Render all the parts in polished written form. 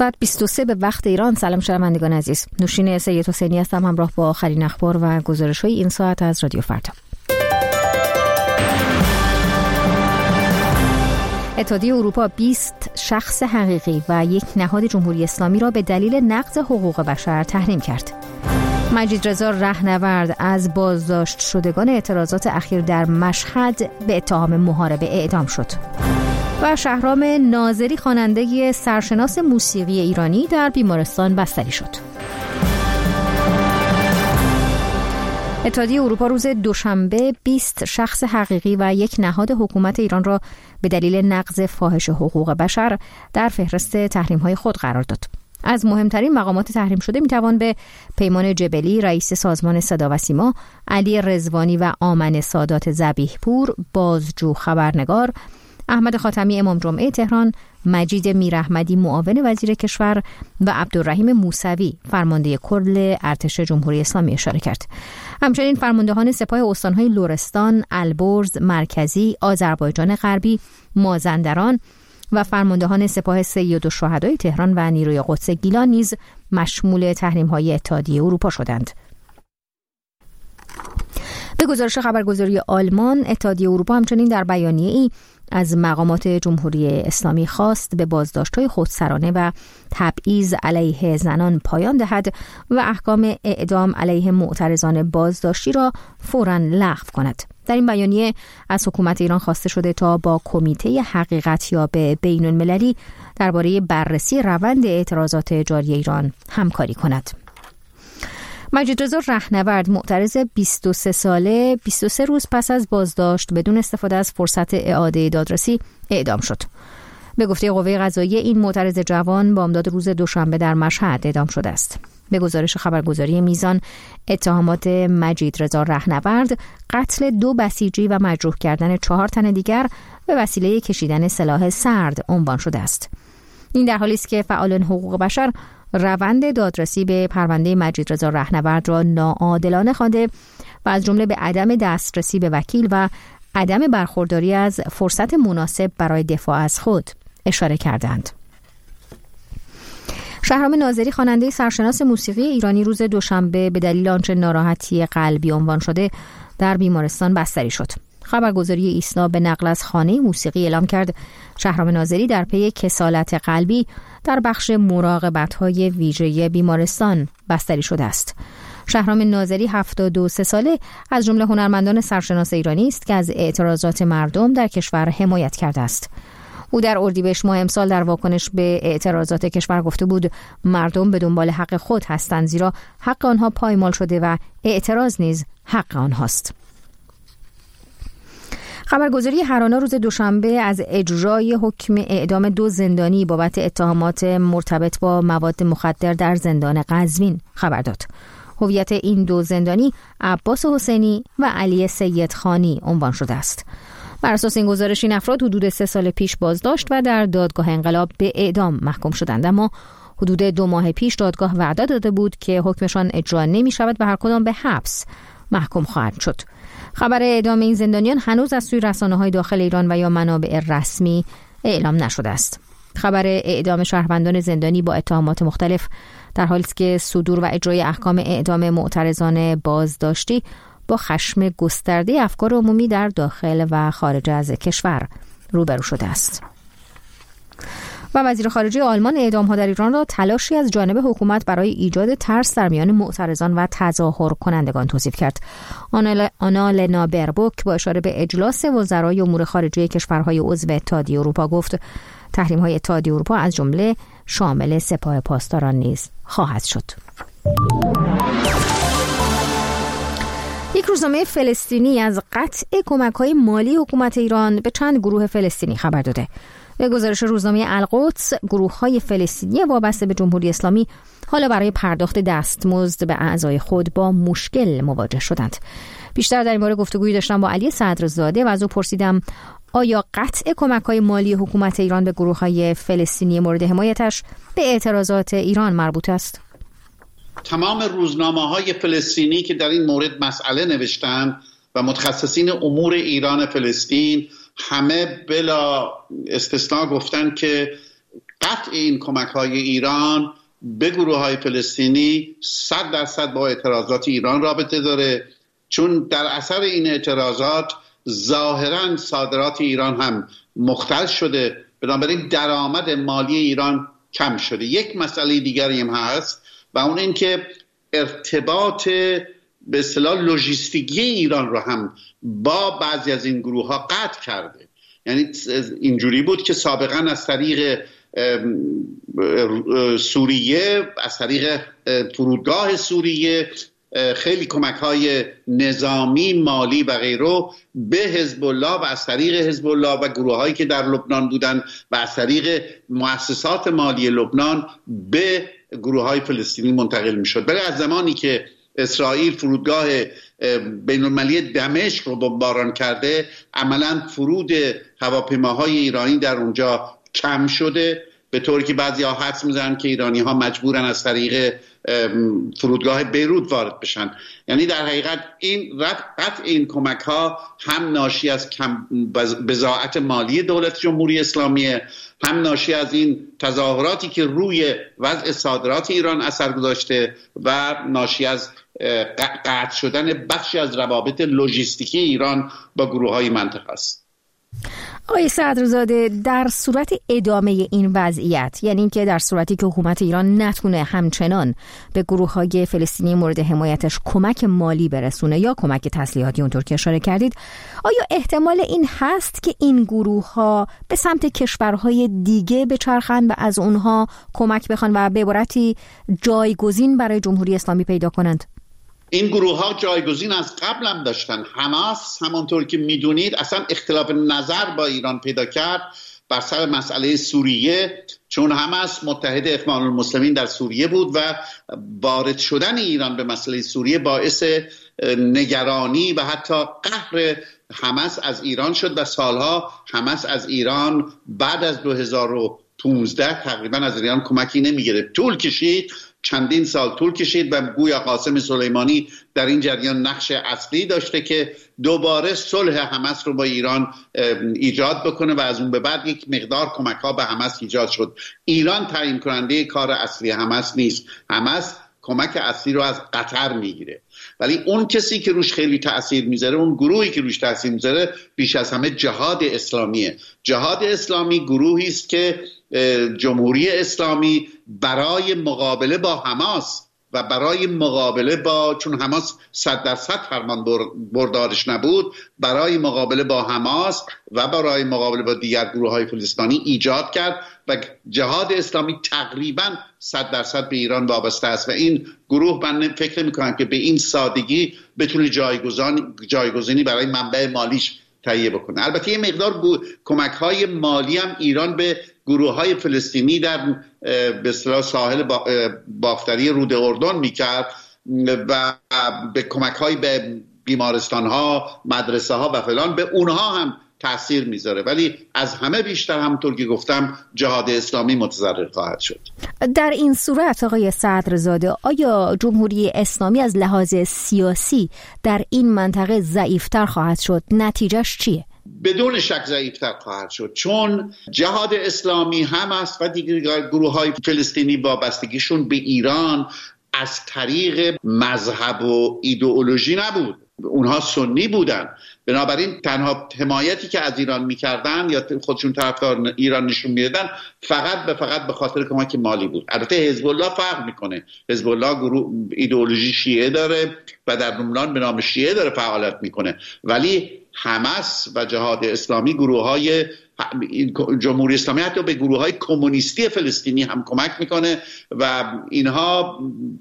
ساعت 22 به وقت ایران. سلام شنوندگان عزیز، نوشین سید حسینی هستم همراه با آخرین اخبار و گزارش‌های این ساعت از رادیو فردا. اتحادیه اروپا 20 شخص حقیقی و یک نهاد جمهوری اسلامی را به دلیل نقض حقوق بشر تحریم کرد. مجید رضا رهنورد از بازداشت شدگان اعتراضات اخیر در مشهد به اتهام محاربه اعدام شد. و شهرام ناظری خواننده سرشناس موسیقی ایرانی در بیمارستان بستری شد. اتحادیه اروپا روز دوشنبه 20 شخص حقیقی و یک نهاد حکومت ایران را به دلیل نقض فاحش حقوق بشر در فهرست تحریم‌های خود قرار داد. از مهمترین مقامات تحریم شده میتوان به پیمان جبلی رئیس سازمان صدا و سیما، علی رضوانی و آمن سادات ذبیح‌پور بازجو خبرنگار، احمد خاتمی امام جمعه تهران، مجید میراحمدی معاون وزیر کشور و عبدالرحیم موسوی فرمانده کل ارتش جمهوری اسلامی اشاره کرد. همچنین فرماندهان سپاه استانهای لرستان، البرز، مرکزی، آذربایجان غربی، مازندران و فرماندهان سپاه سیدالشهدای تهران و نیروی قدس گیلان نیز مشمول تحریم‌های اتحادیه اروپا شدند. به گزارش خبرگزاری آلمان، اتحادیه اروپا همچنین در بیانیه‌ای از مقامات جمهوری اسلامی خواست به بازداشت‌های خودسرانه و تبعیض علیه زنان پایان دهد و احکام اعدام علیه معترضان بازداشتی را فوراً لغو کند. در این بیانیه از حکومت ایران خواسته شده تا با کمیته حقیقتیاب بین‌المللی درباره بررسی روند اعتراضات جاری ایران همکاری کند. مجید رضا رهنورد معترض 23 ساله 23 روز پس از بازداشت بدون استفاده از فرصت اعاده دادرسی اعدام شد. به گفته قوه قضاییه این معترض جوان بامداد روز دوشنبه در مشهد اعدام شده است. به گزارش خبرگزاری میزان، اتهامات مجید رضا رهنورد قتل 2 بسیجی و مجروح کردن 4 تن دیگر به وسیله کشیدن سلاح سرد عنوان شده است. این در حالی است که فعالان حقوق بشر روند دادرسی به پرونده مجید رضا رهنورد را ناعادلانه خوانده و از جمله به عدم دسترسی به وکیل و عدم برخورداری از فرصت مناسب برای دفاع از خود اشاره کردند. شهرام ناظری خواننده سرشناس موسیقی ایرانی روز دوشنبه به دلیل آنچه ناراحتی قلبی عنوان شده در بیمارستان بستری شد. خبرگزاری ایسنا به نقل از خانه موسیقی اعلام کرد شهرام ناظری در پی کسالت قلبی در بخش مراقبت‌های ویژه بیمارستان بستری شده است. شهرام ناظری 73 ساله از جمله هنرمندان سرشناس ایرانی است که از اعتراضات مردم در کشور حمایت کرده است. او در اردیبهشت ماه امسال در واکنش به اعتراضات کشور گفته بود مردم به دنبال حق خود هستند، زیرا حق آنها پایمال شده و اعتراض نیز حق آنهاست. خبرگزاری هرانا روز دوشنبه از اجرای حکم اعدام 2 زندانی بابت اتهامات مرتبط با مواد مخدر در زندان قزوین خبر داد. هویت این 2 زندانی عباس حسینی و علی سیدخانی عنوان شده است. بر اساس این گزارش این افراد حدود 3 سال پیش بازداشت و در دادگاه انقلاب به اعدام محکوم شدند، اما حدود 2 ماه پیش دادگاه وعده داده بود که حکمشان اجرا نمی شود و هر کدام به حبس محکوم خواهند شد. خبر اعدام این زندانیان هنوز از سوی رسانه‌های داخل ایران و یا منابع رسمی اعلام نشده است. خبر اعدام شهروندان زندانی با اتهامات مختلف در حالی است که صدور و اجرای احکام اعدام معترضان بازداشتی با خشم گسترده افکار عمومی در داخل و خارج از کشور روبرو شده است. و وزیر خارجه آلمان اعدام‌ها در ایران را تلاشی از جانب حکومت برای ایجاد ترس در میان معترضان و تظاهر کنندگان توصیف کرد. آنالنا بربوک با اشاره به اجلاس وزرای امور خارجه کشورهای عضو اتحادیه اروپا گفت تحریم‌های اتحادیه اروپا از جمله شامل سپاه پاسداران نیز خواهد شد. یک روزنامه فلسطینی از قطع کمک‌های مالی حکومت ایران به چند گروه فلسطینی خبر داده. به گزارش روزنامه القدس، گروه‌های فلسطینی وابسته به جمهوری اسلامی حالا برای پرداخت دستمزد به اعضای خود با مشکل مواجه شدند. بیشتر در این باره گفتگویی داشتم با علی صدرزاده و از او پرسیدم آیا قطع کمک‌های مالی حکومت ایران به گروه‌های فلسطینی مورد حمایتش به اعتراضات ایران مربوط است؟ تمام روزنامه‌های فلسطینی که در این مورد مسئله نوشتند و متخصصین امور ایران فلسطین همه بلا استثناء گفتن که قطع این کمک‌های ایران به گروه‌های فلسطینی 100% با اعتراضات ایران رابطه داره، چون در اثر این اعتراضات ظاهراً صادرات ایران هم مختل شده، بنابراین درآمد مالی ایران کم شده. یک مسئله دیگری هم هست و اون این که ارتباط به اصطلاح لوجستیکی ایران رو هم با بعضی از این گروه ها قطع کرده. یعنی اینجوری بود که سابقا از طریق سوریه، از طریق فرودگاه سوریه خیلی کمک‌های نظامی، مالی و غیره به حزب الله و از طریق حزب الله و گروه‌هایی که در لبنان بودن و از طریق مؤسسات مالی لبنان به گروه‌های فلسطینی منتقل می‌شد. ولی از زمانی که اسرائیل فرودگاه بین‌المللی دمشق رو بمباران کرده، عملاً فرود هواپیماهای ایرانی در اونجا کم شده، به طوری که بعضی‌ها حدس می‌زنن که ایرانی‌ها مجبورن از طریق فرودگاه بیروت وارد بشن. یعنی در حقیقت این قطع این کمک‌ها هم ناشی از بضاعت مالی دولت جمهوری اسلامی، هم ناشی از این تظاهراتی که روی وضع صادرات ایران اثر گذاشته و ناشی از قطع شدن بخشی از روابط لوجستیکی ایران با گروه‌های منطقه است. آقای صدرزاده، در صورت ادامه این وضعیت، یعنی اینکه در صورتی که حکومت ایران نتونه همچنان به گروه‌های فلسطینی مورد حمایتش کمک مالی برسونه یا کمک تسلیحاتی اونطور که اشاره کردید، آیا احتمال این هست که این گروه‌ها به سمت کشورهای دیگه بچرخند و از اونها کمک بخوان و به عبارتی جایگزین برای جمهوری اسلامی پیدا کنند؟ این گروه ها جایگزین از قبل هم داشتن. حماس همانطور که میدونید اصلا اختلاف نظر با ایران پیدا کرد بر سر مسئله سوریه، چون حماس متحد اخوان المسلمین در سوریه بود و وارد شدن ایران به مسئله سوریه باعث نگرانی و حتی قهر حماس از ایران شد و سالها حماس از ایران بعد از 2015 تقریبا از ایران کمکی نمیگرفت. چندین سال طول کشید و گویا قاسم سلیمانی در این جریان نقش اصلی داشته که دوباره صلح حماس رو با ایران ایجاد بکنه و از اون به بعد یک مقدار کمک ها به حماس ایجاد شد. ایران تعیین کننده کار اصلی حماس نیست. حماس کمک اصلی رو از قطر میگیره، ولی اون کسی که روش خیلی تأثیر میذاره، اون گروهی که روش تأثیر میذاره بیش از همه جهاد اسلامیه. جهاد اسلامی گروهی است که جمهوری اسلامی برای مقابله با حماس و برای مقابله با، چون حماس 100% فرمان بردارش نبود، برای مقابله با حماس و برای مقابله با دیگر گروه‌های فلسطینی ایجاد کرد و جهاد اسلامی تقریباً 100% به ایران وابسته است و این گروه من فکر می‌کنم که به این سادگی بتونه جایگزینی برای منبع مالیش تهیه بکنه. البته یه مقدار کمک‌های مالی هم ایران به گروه‌های فلسطینی در به اصطلاح ساحل بافتری رود اردن می‌کرد و به کمک‌های به بیمارستان‌ها، مدرسه‌ها و فلان، به اونها هم تأثیر میذاره، ولی از همه بیشتر همونطور که گفتم جهاد اسلامی متضرر خواهد شد. در این صورت آقای صدرزاده، آیا جمهوری اسلامی از لحاظ سیاسی در این منطقه ضعیفتر خواهد شد؟ نتیجهش چیه؟ بدون شک ضعیفتر خواهد شد، چون جهاد اسلامی هم است و دیگر گروه‌های فلسطینی وابستگیشون به ایران از طریق مذهب و ایدئولوژی نبود. اونها سنی بودن، بنابراین تنها حمایتی که از ایران میکردن یا خودشون طرفدار ایران نشون میدادن فقط به خاطر کمک مالی بود. البته حزب الله فرق میکنه. حزب الله گروه ایدئولوژی شیعه داره و در لبنان به نام شیعه داره فعالیت میکنه، ولی حماس و جهاد اسلامی گروه‌های جمهوری اسلامی حتی به گروه‌های کمونیستی فلسطینی هم کمک میکنه و اینها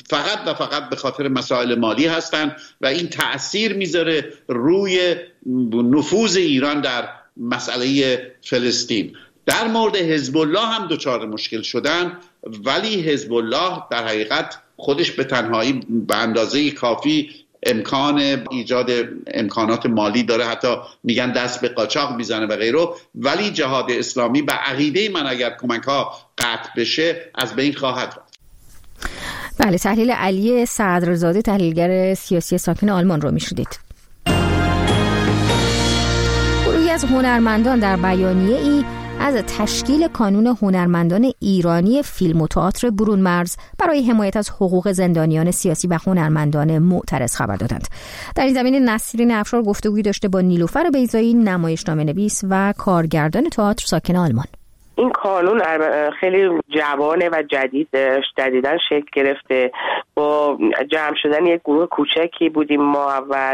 فقط به خاطر مسائل مالی هستن و این تأثیر میذاره روی نفوذ ایران در مسئله فلسطین. در مورد حزب الله هم دچار مشکل شدن، ولی حزب الله در حقیقت خودش به تنهایی به اندازه کافی امکان ایجاد امکانات مالی داره، حتی میگن دست به قاچاق میزنه و غیره، ولی جهاد اسلامی به عقیده من اگر کمک ها قطع بشه از بین خواهد رفت. بله، تحلیل علی صدرزاده، تحلیلگر سیاسی ساکن آلمان رو میشنیدید. گروهی از هنرمندان در بیانیه‌ای از تشکیل کانون هنرمندان ایرانی فیلم و تئاتر برون مرز برای حمایت از حقوق زندانیان سیاسی و هنرمندان معترض خبر دادند. در این زمینه نسرین افشار گفتگویی داشته با نیلوفر بیضایی، نمایشنامه‌نویس و کارگردان تئاتر ساکن آلمان. این قانون خیلی جوانه و جدیداً شکل گرفته. با جمع شدن یک گروه کوچکی بودیم ما اول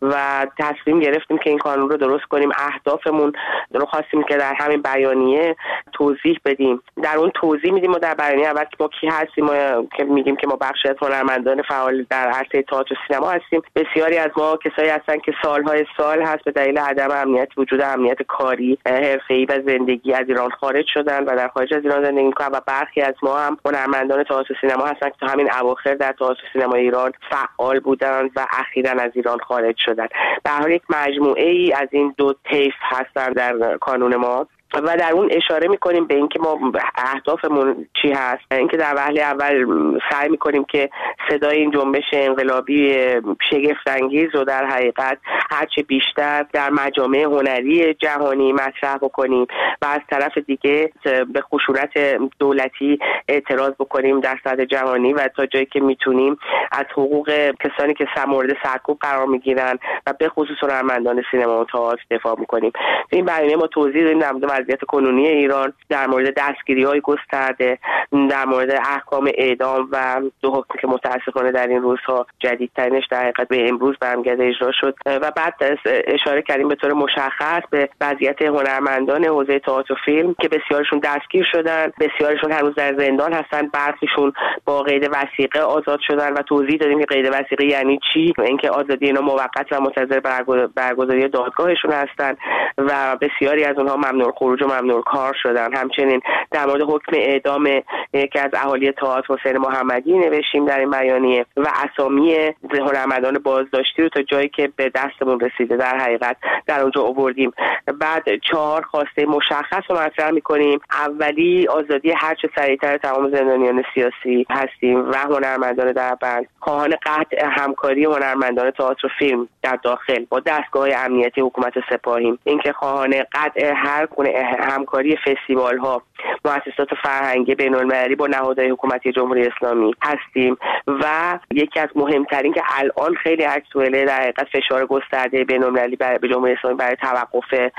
و تصمیم گرفتیم که این قانون رو درست کنیم. اهدافمون رو خواستیم که در همین بیانیه توضیح بدیم. در اون توضیح میدیم و در بیانیه اول که ما کی هستیم که میگیم که ما بخشی از هنرمندان فعال در عرصه تئاتر و سینما هستیم. بسیاری از ما کسایی هستن که سالهای سال هست به دلیل عدم امنیت، وجود امنیت کاری، حرفه‌ای و زندگی از ایران خارج شدن و در خارج از ایران زندگی می‌کنن و برخی از ما هم هنرمندان تئاتر و سینما هستن که تا همین اواخر در تئاتر و سینما ایران فعال بودن و اخیراً از ایران خارج شدن. به هر حال یک مجموعه ای از این دو طیف هستن در قانون ما و در اون اشاره میکنیم به اینکه ما اهدافمون چی هست. اینکه در وهله اول سعی میکنیم که صدای این جنبش انقلابی شگفت انگیز رو در حقیقت هرچه بیشتر در مجامع هنری جهانی مطرح بکنیم و از طرف دیگه به خشونت دولتی اعتراض بکنیم در سطح جهانی و تا جایی که میتونیم از حقوق کسانی که مورد سرکوب قرار میگیرن و به خصوص هنرمندان سینما و تئاتر دفاع میکنیم. این بیانیه ما توضیح دادیم در مورد وضعیت کنونی ایران، در مورد دستگیری‌های گسترده، در مورد احکام اعدام و دو حکمی که متأسفانه در این روزها جدیدترینش در حقیقت به امروز برمیگرده اجرا شد و بعد اشاره کردیم به طور مشخص به وضعیت هنرمندان حوزه تئاتر و فیلم که بسیارشون دستگیر شدن، بسیارشون هنوز در زندان هستن، برخیشون با قید وثیقه آزاد شدن و توضیح دادیم که قید وثیقه یعنی چی، اینکه آزادی اینا موقت و منتظر برگزاری دادگاهشون هستن و بسیاری از اونها ممنوع خروج و ممنوع کار شدن. همچنین در مورد حکم اعدام یکی از اهالی تئاتر حسین محمدی نوشتیم در این بیانیه و اسامی هنرمندان بازداشتی رو تا جایی که به دستمون رسیده در حقیقت در اونجا آوردیم. بعد 4 خواسته مشخص رو مطرح می‌کنیم. اولی آزادی هرچه سریعتر تمام زندانیان سیاسی هستیم و هنرمندان در بند. خواهان قطع همکاری هنرمندان تئاتر و فیلم در داخل با دستگاه‌های امنیتی حکومت سپاهیم. اینکه خواهان قطع هر گونه همکاری فستیوال‌ها، مؤسسات فرهنگی بین‌المللی با نهادهای حکومتی جمهوری اسلامی هستیم و یکی از مهمترین که الان خیلی اکتوئله در حقیقت فشار گسترده بین‌المللی به جمهوری اسلامی برای توقف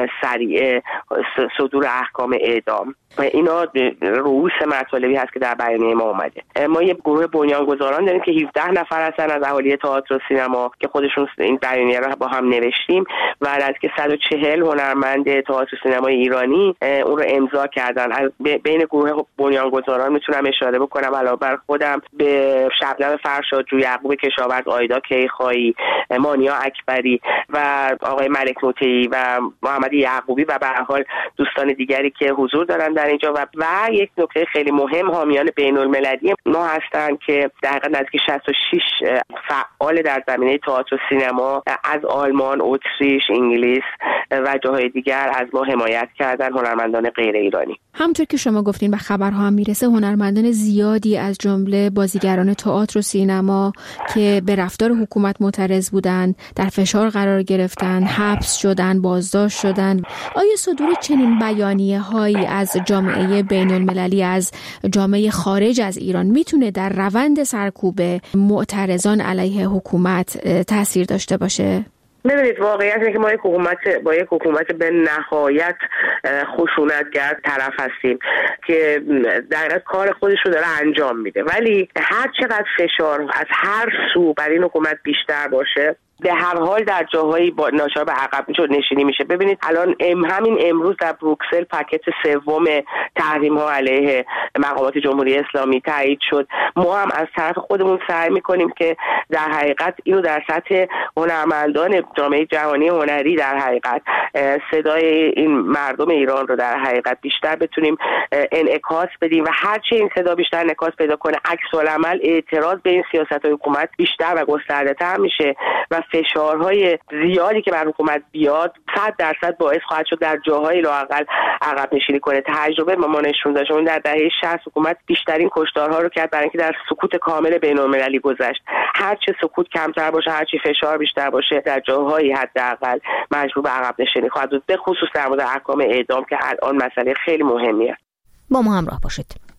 سریع صدور احکام اعدام و اینا رؤوس مطالبی هست که در بیانیه ما اومده. ما یه گروه بنیانگذاران داریم که 17 نفر هستن از اهالی تئاتر و سینما که خودشون این بیانیه رو با هم نوشتیم و از که 140 هنرمند تئاتر و سینمای ایرانی اون رو امضا کردن. از بین گروه بنیانگذاران میتونم اشاره بکنم علاوه بر خودم به شبنم فرشادجو، یعقوب کشاورز، آیدا کیخایی، مانیا اکبری و آقای ملک نوطی و محمد یعقوبی و به هر حال دوستان دیگری که حضور دارن در اینجا و یک نکته خیلی مهم حامیان بین‌المللی ما هستن که در حقیقت نزدیک 66 فعال در زمینه تئاتر و سینما از آلمان، اتریش، انگلیس و جاهای دیگر از ما حمایت کردن، هنرمندان غیر ایرانی. همونطور که شما گفتین و خبرها هم میرسه هنرمندان زیادی از جمله بازیگران تئاتر و سینما که به رفتار حکومت معترض بودن در فشار قرار گرفتن، حبس شدن، بازداشت شدن. آیا صدور چنین بیانیه‌هایی از جامعه بین‌المللی، از جامعه خارج از ایران میتونه در روند سرکوب معترضان علیه حکومت تاثیر داشته باشه؟ ببینید واقعیت اینه که ما با یک حکومت به نهایت خشونتگر طرف هستیم که در کار خودش رو داره انجام میده، ولی هر چقدر فشار از هر سو بر این حکومت بیشتر باشه به هر حال در جاهایی با ناچار به عقب نشینی میشه. ببینید الان همین امروز در بروکسل پاکت سوم تحریم‌ها علیه مقامات جمهوری اسلامی تایید شد. ما هم از طرف خودمون سعی میکنیم که در حقیقت اینو در سطح هنرمندان جامعه جهانی هنری در حقیقت صدای این مردم ایران رو در حقیقت بیشتر بتونیم انعکاس بدیم و هرچه این صدا بیشتر انعکاس پیدا کنه عکس العمل اعتراض به این سیاست‌های حکومت بیشتر و گسترده‌تر میشه و فشارهای زیادی که بر حکومت بیاد 100% باعث خواهد شد در جاهای لااقل عقب نشینی کنه. تجربه ما نشون داد در دهه 60 حکومت بیشترین کشتارها رو کرد برای اینکه در سکوت کامل بین‌المللی گذشت. هر چه سکوت کمتر باشه، هر چه فشار بیشتر باشه، در جاهایی حداقل مجبور به عقب نشینی خواهد بود، به خصوص در مورد احکام اعدام که الان مسئله خیلی مهمیه. با ما همراه باشید.